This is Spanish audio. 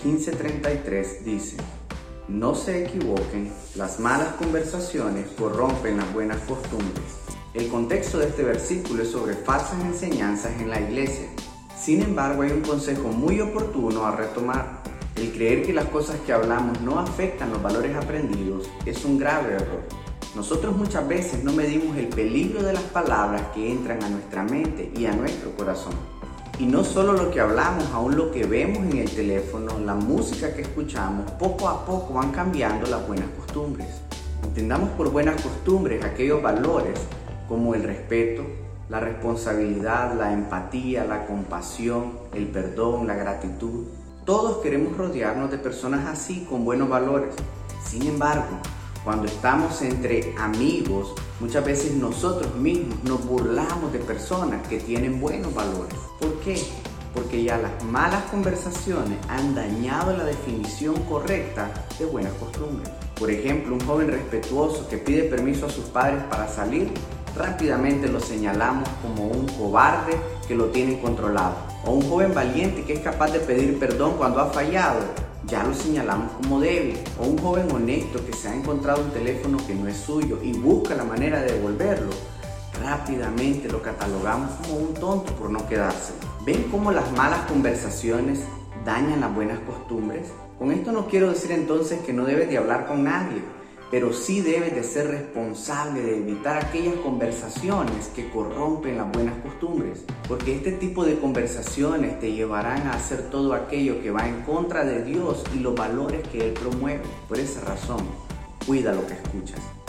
15:33 dice: no se equivoquen, las malas conversaciones corrompen las buenas costumbres. El contexto de este versículo es sobre falsas enseñanzas en la iglesia. Sin embargo, hay un consejo muy oportuno a retomar. El creer que las cosas que hablamos no afectan los valores aprendidos es un grave error. Nosotros muchas veces no medimos el peligro de las palabras que entran a nuestra mente y a nuestro corazón. Y no solo lo que hablamos, aún lo que vemos en el teléfono, la música que escuchamos, poco a poco van cambiando las buenas costumbres. Entendamos por buenas costumbres aquellos valores como el respeto, la responsabilidad, la empatía, la compasión, el perdón, la gratitud. Todos queremos rodearnos de personas así, con buenos valores. Sin embargo, cuando estamos entre amigos, muchas veces nosotros mismos nos burlamos de personas que tienen buenos valores. ¿Por qué? Porque ya las malas conversaciones han dañado la definición correcta de buenas costumbres. Por ejemplo, un joven respetuoso que pide permiso a sus padres para salir, rápidamente lo señalamos como un cobarde que lo tiene controlado. O un joven valiente que es capaz de pedir perdón cuando ha fallado, ya lo señalamos como débil. O un joven honesto que se ha encontrado un teléfono que no es suyo y busca la manera de devolverlo, rápidamente lo catalogamos como un tonto por no quedarse. ¿Ven cómo las malas conversaciones dañan las buenas costumbres? Con esto no quiero decir entonces que no debes de hablar con nadie, pero sí debes de ser responsable de evitar aquellas conversaciones que corrompen las buenas costumbres, porque este tipo de conversaciones te llevarán a hacer todo aquello que va en contra de Dios y los valores que Él promueve. Por esa razón, cuida lo que escuchas.